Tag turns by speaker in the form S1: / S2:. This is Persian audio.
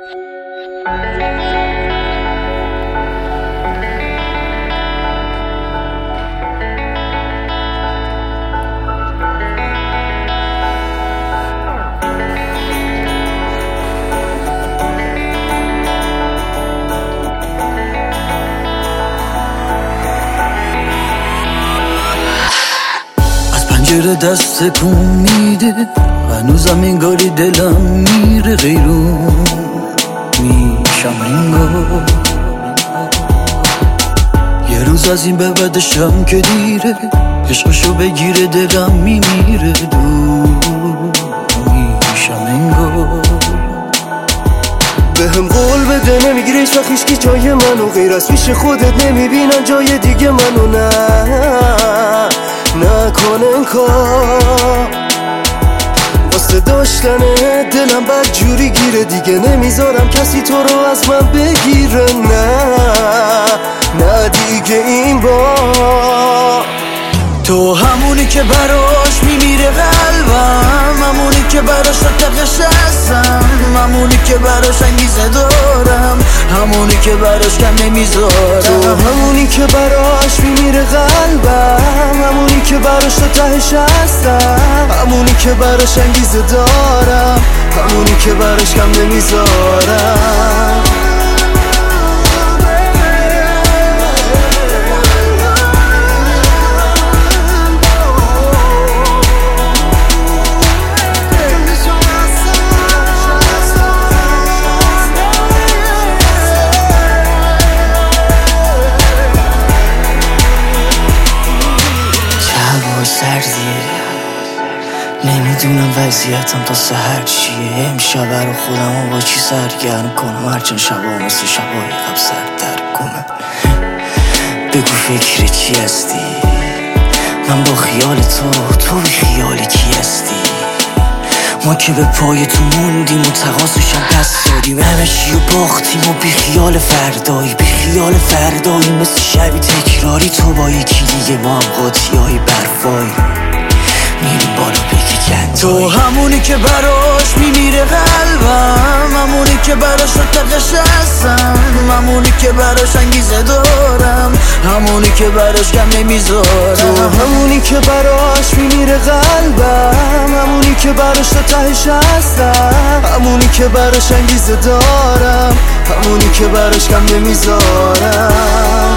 S1: پنجره دست کن میده هنوزم انگاری دلم میره غیرون میشم انگار یه روز از این به بعدشم که دیره عشقشو بگیره دلم میمیره دور میشم انگار
S2: به هم قول بده نمیگیره هیچ وقت هیچکی جای منو غیر از پیش خودت نمیبینن جای دیگه منو نکن انکار واسه داشتن دلم بد جوری گیره دیگه نمیذارم کسی تو رو از من بگیره نه دیگه این بار
S1: تو همونی که براش میمیره قلبم همونی که براش تقش هستم همونی که براش انگیزه دارم همونی که براش کم نمیذارم
S2: تو همونی که براش میمیره قلبم همونی که براش تهش هستم همونی که براش انگیزه دارم همونی که براش کم نمیذارم
S1: سردیه نمیدونم وضعیتم تا سحر چیه امشب رو خودم با چی سرگرم کنم هرچند شبا مثل شبای قبل سردر کنم بگو فکر چی هستی من با خیال تو بی خیال کی هستی ما که به پای تو موندیم و تقاصشم دست دادیم همه چی و باختیم و بی خیال فردایی مثل شبی تکراری تو با یکی دیگه ما هم قاطیای برفایی میریم بالا بگی گندایی تو همونی که براش میمیره قلبم همونی که براش تقش هستم همونی که براش انگیزه دارم همونی که براش کم نمیذارم
S2: تو همونی که براش میمیره قلبم همونی که براش تهش هستم همونی که براش انگیزه دارم همونی که براش کم نمیذارم